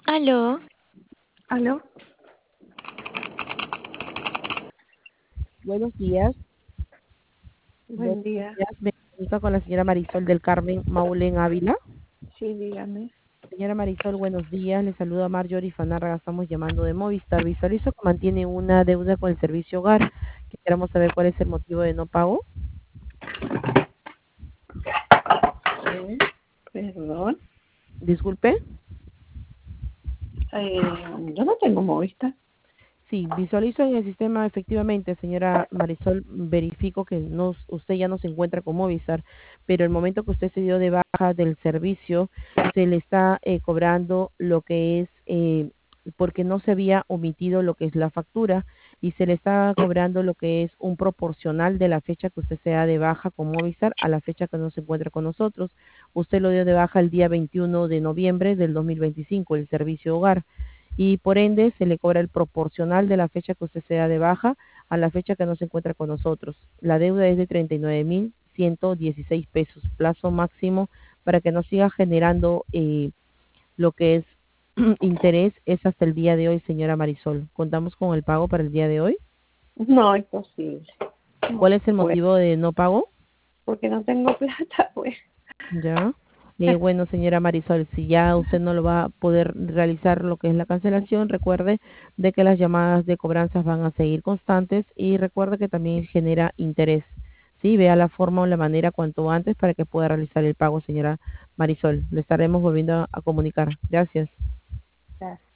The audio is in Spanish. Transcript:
Aló, ¿Aló? Buenos días. Buenos Buen día. días. Me comunico con la señora Marisol del Carmen Maulen Ávila. Sí, dígame. Señora Marisol, buenos días. Le saluda Marjorie Fanarga. Estamos llamando de Movistar. Visualizo que mantiene una deuda con el servicio hogar. Quisiéramos saber cuál es el motivo de no pago. Eh, Perdón. Disculpe. Eh, yo no tengo Movistar. Sí, visualizo en el sistema efectivamente, señora Marisol, verifico que no, usted ya no se encuentra con Movistar, pero el momento que usted se dio de baja del servicio, se le está cobrando lo que es, porque no se había omitido lo que es la factura, y se le está cobrando lo que es un proporcional de la fecha que usted sea de baja con Movistar a la fecha que no se encuentra con nosotros. Usted lo dio de baja el día 21 de noviembre del 2025, el servicio hogar, y por ende se le cobra el proporcional de la fecha que usted sea de baja a la fecha que no se encuentra con nosotros. La deuda es de 39.116 pesos, plazo máximo para que no siga generando lo que es interés es hasta el día de hoy, señora Marisol. ¿Contamos con el pago para el día de hoy? No es posible. No ¿Cuál es el puedo, motivo de no pago? porque no tengo plata, pues. Ya. Bueno, señora Marisol, si ya usted no lo va a poder realizar lo que es la cancelación, recuerde de que las llamadas de cobranzas van a seguir constantes y recuerde que también genera interés. Sí, vea la forma o la manera cuanto antes para que pueda realizar el pago, señora Marisol. Le estaremos volviendo a comunicar. Gracias. Gracias.